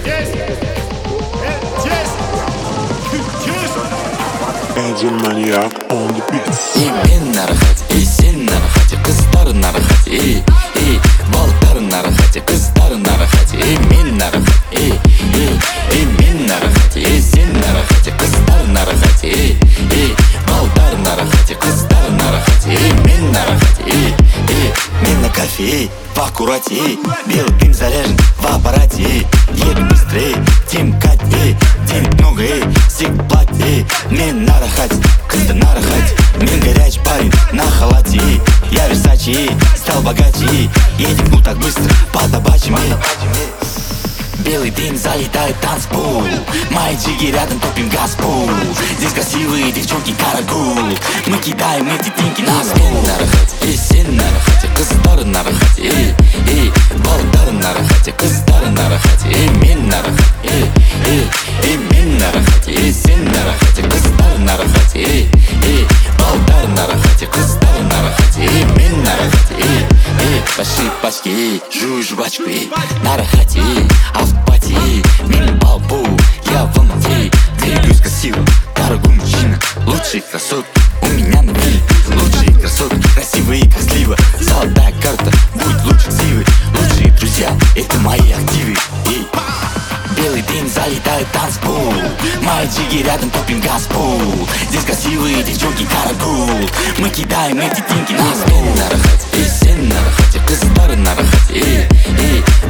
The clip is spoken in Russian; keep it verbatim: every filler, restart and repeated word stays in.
Angel Maniac on the beats. И мен на рахате, и сен на рахате, кыздар на рахате, и, и балдар на рахате, кыздар на рахате, и мен на рахате, и, и, и мен на рахате, и сен на рахате, кыздар на рахате, и, и балдар на рахате, кыздар на рахате, и мен на рахате, и, и мен на кафе, в аккурате, белый дым заряжен в аппарате, едем быстрее, тем катей, денег много, эй, всех плати, мен на рахате, кыздар на рахате, мен горячий парень на халате, я Версачи, стал богаче, едем ну так быстро по табачьим. Белый дым залетает в танцпол, мои джиги рядом топим газпол. Здесь красивые девчонки карагул, мы кидаем эти деньги на стол. На рахате, и сен на рахате, кыздар на рахате, и, и балдар на рахате, кыздар на рахате, и мен на рахате, и, и, и мен на рахате, и сен на рахате, кыздар на рахате, и, и балдар на рахате, кыздар на рахате, и мен на рахате, и, и большие пачки, жую жвачку, на рахате, а в пати, мен балбу, я в Алмате, двигаюсь красиво, дорогой мужчина, лучшие красотки у меня на вилле, лучшие красотки, красивые как слива, золотая карта, будет лучше сивы, лучшие друзья, это мои активы, эй. Белый дым залетает в танцпол, мои джиги рядом топим газпол. Здесь красивые девчонки карагул, мы кидаем эти деньги на стол. На рахате, и сен на рахате, кыздар на рахате, и, и